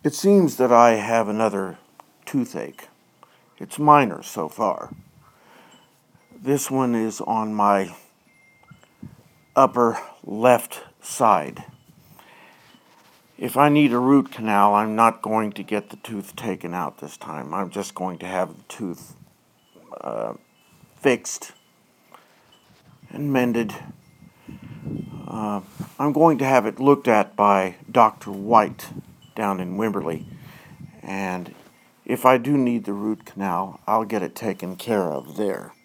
It seems that I have another toothache. It's minor so far. This one is on my upper left side. If I need a root canal, I'm not going to get the tooth taken out this time. I'm just going to have the tooth fixed and mended. I'm going to have it looked at by Dr. White down in Wimberley, and if I do need the root canal, I'll get it taken care of there.